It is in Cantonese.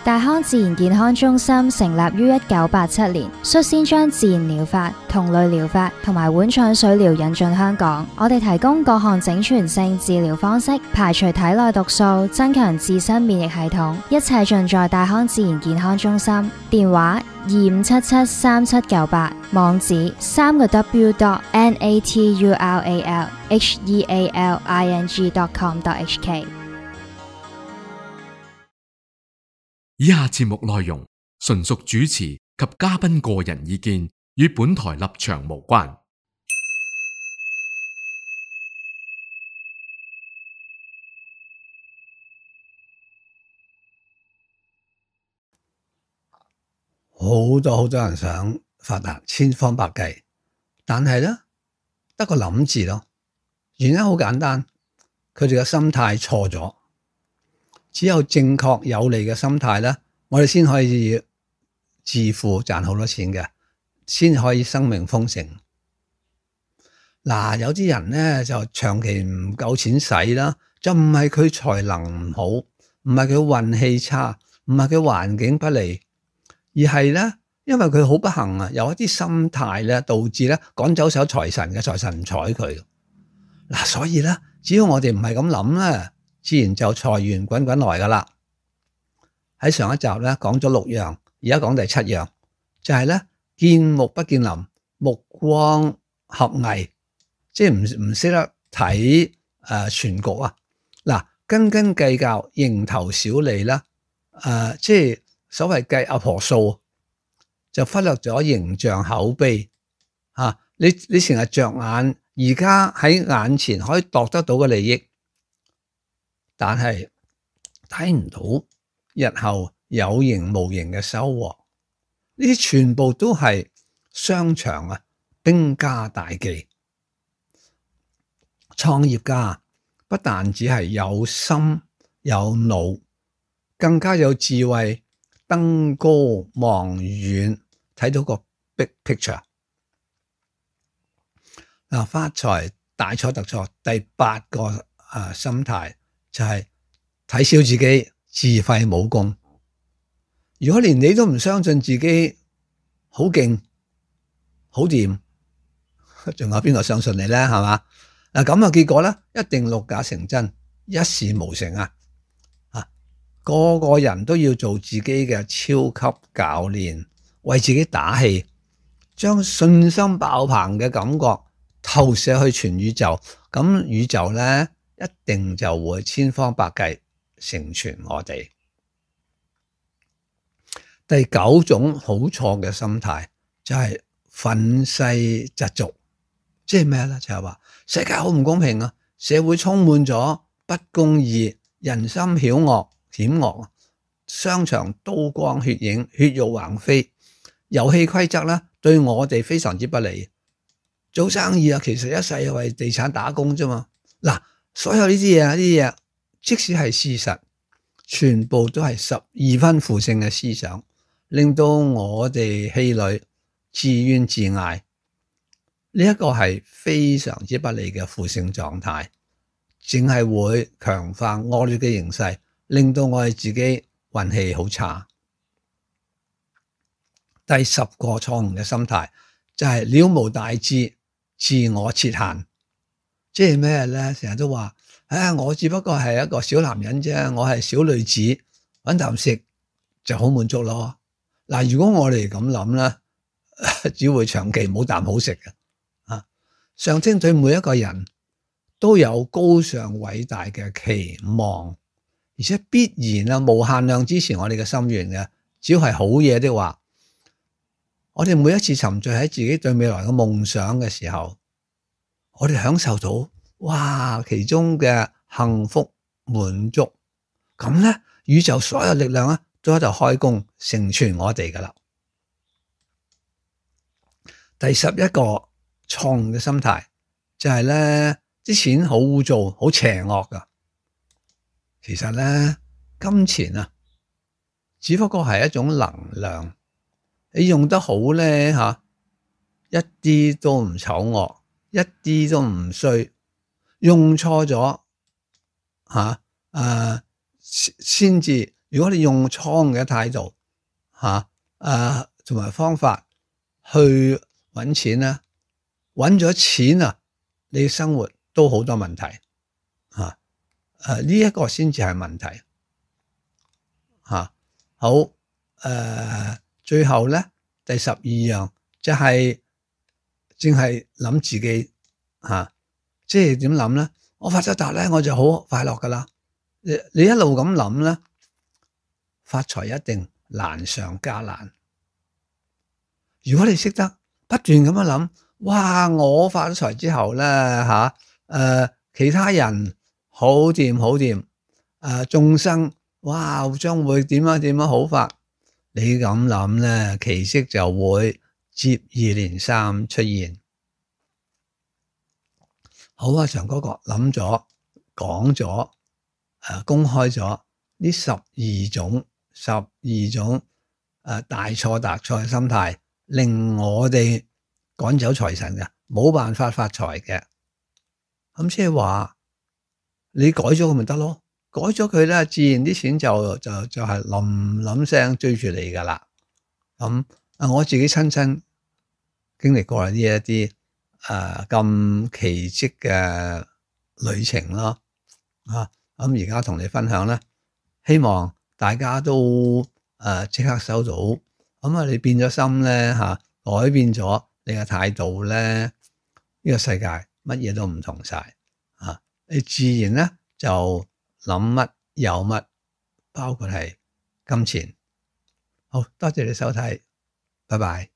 大康自然健康中心成立於1987年，率先將自然療法、同類療法同埋碗腸水療引進香港。我哋提供各項整全性治療方式，排除體內毒素，增強自身免疫系統，一切盡在大康自然健康中心。電話25773798，網址www.naturalhealing.com.hk。 以下節目內容純屬主持及嘉賓個人意見，與本台立場無關。 好多人想發達，千方百計，但係咧得個諗字咯。原因好簡單，佢哋嘅心態錯咗。只有正確有利嘅心態咧，我哋先可以致富賺好多錢嘅，先可以生命豐盛。嗱，有啲人咧就長期唔夠錢使啦，就唔係佢才能唔好，唔係佢運氣差，唔係佢環境不利，而係咧因為佢好不幸啊，有一啲心態咧導致咧趕走手財神嘅財神唔睬佢。嗱，所以咧只要我哋唔係咁諗咧，自然就財源滾滾來噶啦。喺上一集咧講咗6樣，而家講第7樣，就係咧見木不見林，目光合藝，即係唔識得睇全局啊。嗱，斤斤計較，蠅頭小利啦，即係所謂計阿婆數，就忽略咗形象口碑啊。你成日着眼而家喺眼前可以度得到嘅利益，但係睇唔到日後有形無形嘅收穫，呢啲全部都係商場啊，兵家大忌。創業家不但只係有心有腦，更加有智慧，登高望遠，睇到個 big picture。嗱，發財大錯特錯。第8個心態就係睇小自己，自廢武功。如果連你都唔相信自己好勁好掂，仲有邊個相信你咧？係嘛？嗱，咁嘅結果咧，一定六假成真，一事無成啊！個個人都要做自己嘅超級教練，為自己打氣，將信心爆棚嘅感覺投射去全宇宙，咁宇宙咧一定就會千方百計成全我哋。第9種好錯嘅心態就係憤世嫉俗，即係咩咧？就係話世界好唔公平啊，社會充滿咗不公義，人心險惡，商場刀光血影，血肉橫飛，遊戲規則咧對我哋非常之不利。做生意啊，其實一世係為地產打工啫嘛。嗱，所有呢啲嘢，即使係事實，全部都係12分負性嘅思想，令到我哋氣餒、自怨自艾。呢一個係非常之不利嘅負性狀態，淨係會強化惡劣嘅形勢，令到我哋自己運氣好差。第10個錯誤嘅心態就係了無大志，自我設限。即係咩咧？成日都話，我只不過係一個小男人啫，我係小女子，搵啖食就好滿足咯。嗱，如果我哋咁諗咧，只會長期冇啖好食嘅。上天對每一個人都有高尚偉大嘅期望，而且必然無限量支持我哋嘅心願嘅。只要係好嘢的話，我哋每一次沉醉喺自己對未來嘅夢想嘅時候，我哋享受到其中嘅幸福滿足，咁咧宇宙所有力量都喺度開工成全我哋噶啦。第11個錯誤嘅心態就係咧，啲錢好污糟，好邪惡噶。其實咧，金錢只不過係一種能量，你用得好咧一啲都唔醜惡，一啲都唔衰。用錯咗先至如果你用錯嘅態度同埋方法去揾錢咧，揾咗錢啊，你生活都好多問題呢一個先至係問題好最後咧第12樣就係淨係諗自己即係點諗咧？我發咗達咧，我就好快樂噶啦。你一路咁諗咧，發財一定難上加難。如果你識得不斷咁樣諗，哇！我發咗財之後咧其他人好掂好掂，眾生哇將會點樣好法？你咁諗咧，奇蹟就會接二連三出現。好啊，長哥哥諗咗講咗公開咗呢12種大錯特錯嘅心態，令我哋趕走財神嘅，冇辦法發財嘅。咁即係話你改咗佢咪得咯？改咗佢咧，自然啲錢就係冧聲追住你噶啦。咁我自己親身經歷過呢一啲咁奇蹟嘅旅程咯。咁而家同你分享咧，希望大家都即刻收到。咁你變咗心咧改變咗你嘅態度咧，呢個世界乜嘢都唔同晒你自然咧就諗乜有乜，包括係金錢。好多謝你收睇，拜拜。